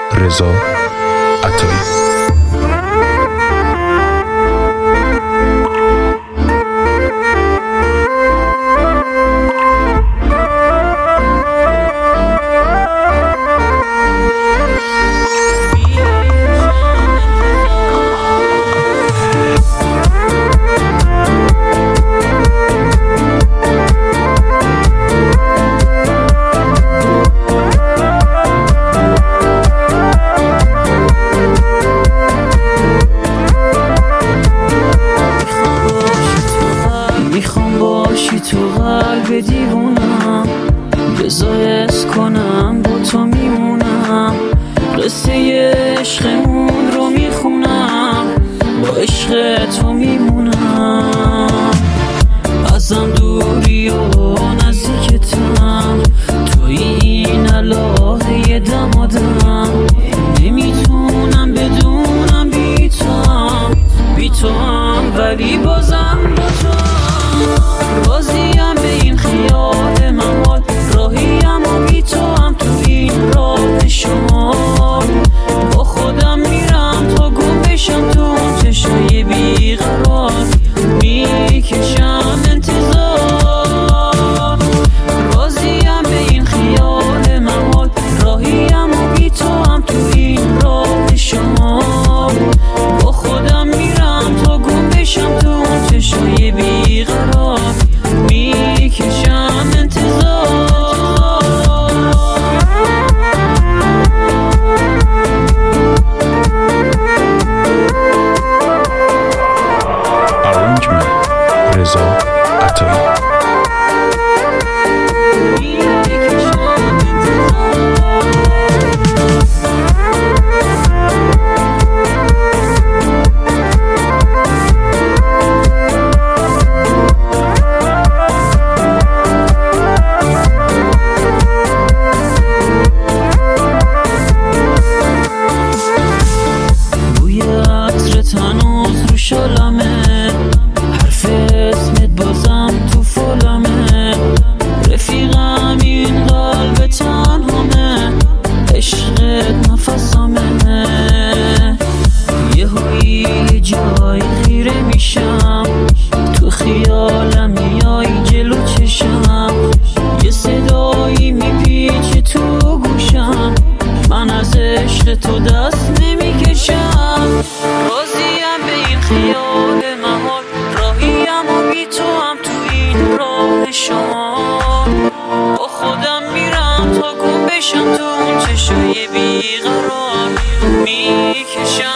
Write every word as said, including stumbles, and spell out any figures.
رضا عطایی. تو قلب دیوونم بزایست کنم با تو میمونم، قصه عشقمون رو میخونم، با عشق تو میمونم. ازم دوری و نزدیکتم، تو این الهه دمادم، نمیتونم بدونم بی توام، بی توام ولی بازم با تو راضیم. به این خیال محال راهیم و بی تو هم تو این راه شما، با خودم میرم تا گم بشم تو چشای بیقرار، میکشم انتظار. راضیم به این خیال محال راهیم و بی تو هم تو این راه شما، با خودم میرم تا گم بشم تو چشای بیقرار، میکشم انتظار. Arrangement رضا عطایی. هنوز رو شالمه، حرف اسمت بازم تو فالمه، رفیقم این قلب تنهامه، عشقت نفسامه. یه هایی یه جای خیره میشم، تو خیالم میای جلو چشم، یه صدایی میپیچه تو گوشم، من از عشق تو دست نمیکشم. راضیم به این خیال محال راهیم و بی تو هم تو این راه شما، با خودم میرم تا گم بشم تو اون چشای بیقرار، میکشم